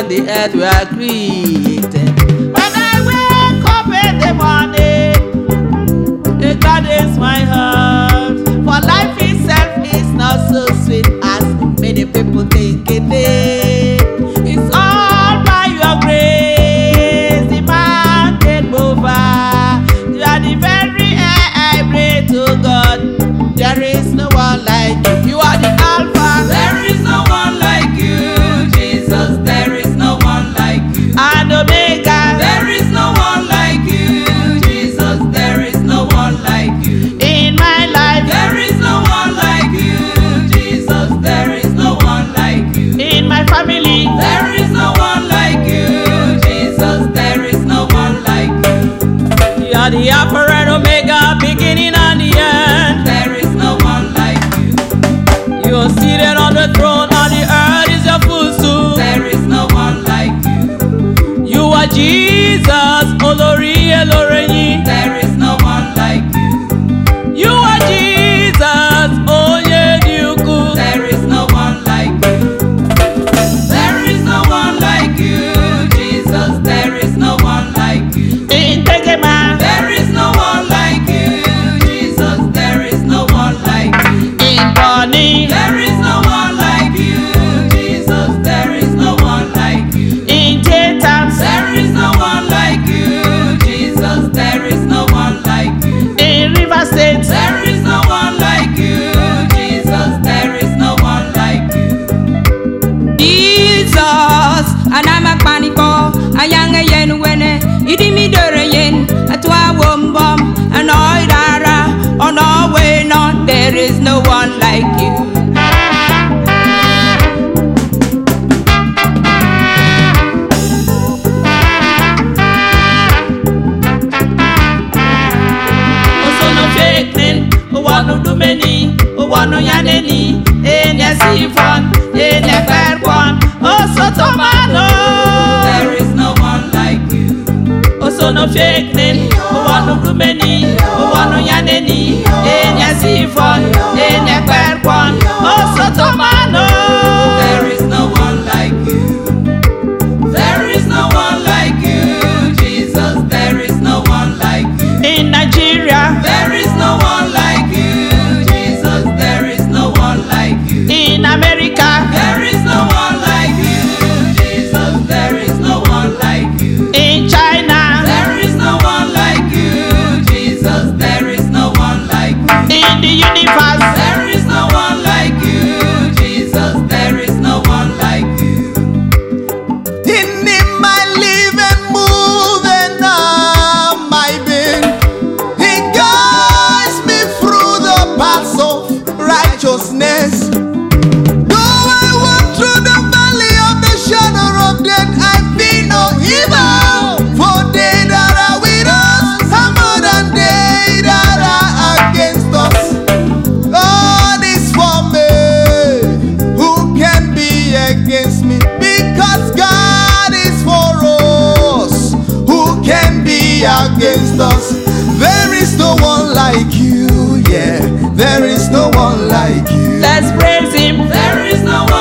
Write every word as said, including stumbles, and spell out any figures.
and the earth were created. When I wake up in the morning, God is my heart. For life itself is not so sweet as many people think it is. It's all by your grace, the mountain mover. You are the very air I breathe to God. There is no one like you. You are the Alpha. There is no one like you, Jesus. There is no one like you. And Omega. There is no one like you, Jesus. There is no one like you. In my life. There is no one like you, Jesus. There is no one like you. In my family. There is no one like you, Jesus. There is no one like you. You are the Alpha and Omega, beginning and the end. There is no one like you. You are seated on the throne, and the earth is your footstool. There is no one like you. You are Jesus, Olori Eloreyin. There is no one like you. You are Jesus, Oyeduku. There is no one like you. There is no one like you, Jesus. There is no one like you. In Tegema. There is no one like you, Jesus. There is no one like you. In Bonny. There is no one like you, Jesus. There is no one like you. In Tetams. There is no one like you, Jesus. There is no one like you. In River State. There is no one like you, Jesus. There is no one like you. Jesus, and I'm a panico, a young yen winner, idimi yen, a twa wom bum, an oidara, on our way not, there is no one like you. Osono Feknen, Owano Dumeni, Owano Yaneni, Enya Sifon, Enya Fairwan, Osotomano. There is no one like you. Osono Feknen, Owano Dumeni, Owano Yaneni, Enya Sifon, Enya Fairwan, Osotomano. There is no one like you. There is no one like you, Jesus. There is no one like you. In Nigeria. There is no one like you, Jesus. There is no one like you. In America. There is no one like you, Jesus. There is no one like you. In China. There is no one like you, Jesus. There is no one like you. In the universe. There is no one like you, Jesus. There is no one like you. In him I live and move and have my being. He guides me through the paths of righteousness. Though I walk through the valley of the shadow of death, I fear no evil. For they that are with us are more than they that are against us. God is for me. Who can be against me? Because God is for us. Who can be against us? There is no one like you, yeah. There is no one like you. Let's praise him. There is no one